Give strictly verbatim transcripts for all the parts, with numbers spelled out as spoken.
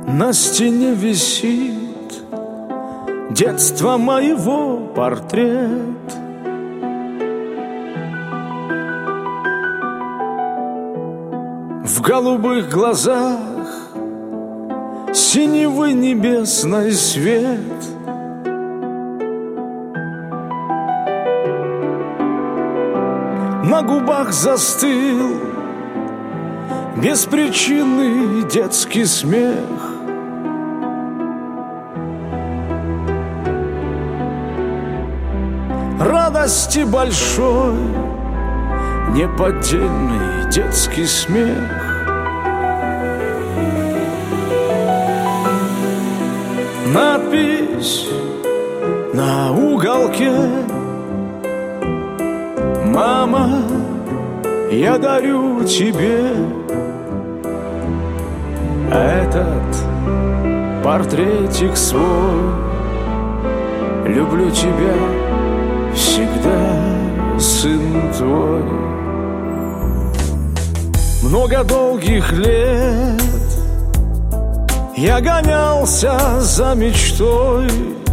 На стене висит детства моего портрет. В голубых глазах синевый небесный свет. На губах застыл беспричинный детский смех. Радости большой неподдельный детский смех. Надпись на уголке: мама, я дарю тебе этот портретик свой. Люблю тебя всегда, сын твой. Много долгих лет я гонялся за мечтой.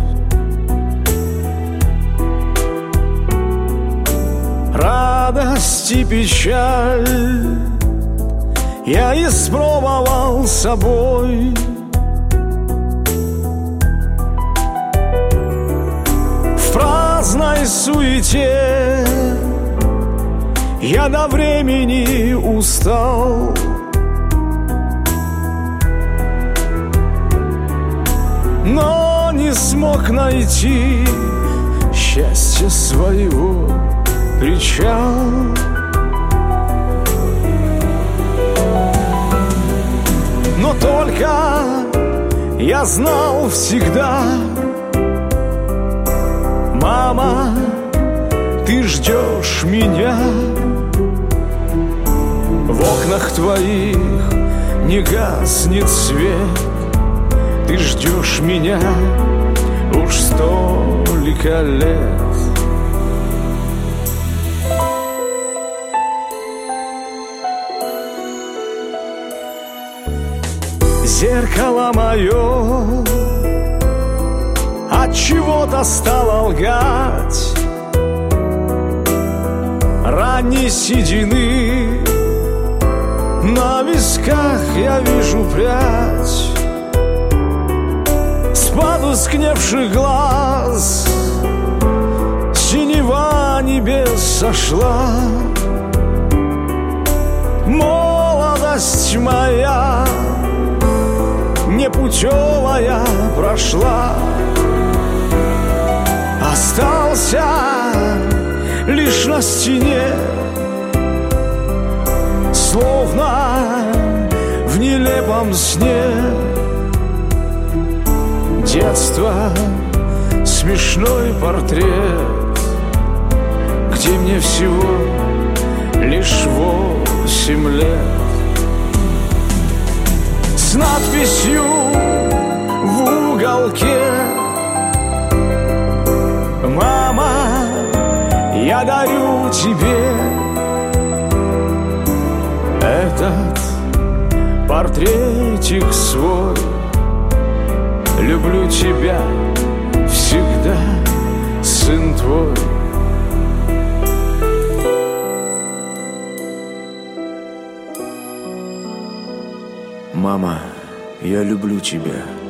Радость и печаль я испробовал собой. В праздной суете я до времени устал. Но не смог найти счастья своего причал. Но только я знал всегда: мама, ты ждешь меня. В окнах твоих не гаснет свет. Ты ждешь меня уж столько лет. Зеркало мое от чего-то стало лгать. Ранней седины на висках я вижу прядь. С потускневших глаз синева небес сошла. Молодость моя непутевая прошла. Остался лишь на стене, словно в нелепом сне. Детство, смешной портрет, где мне всего лишь восемь лет. С надписью в уголке: мама, я дарю тебе этот портретик свой. Люблю тебя всегда, сын твой. Мама, я люблю тебя.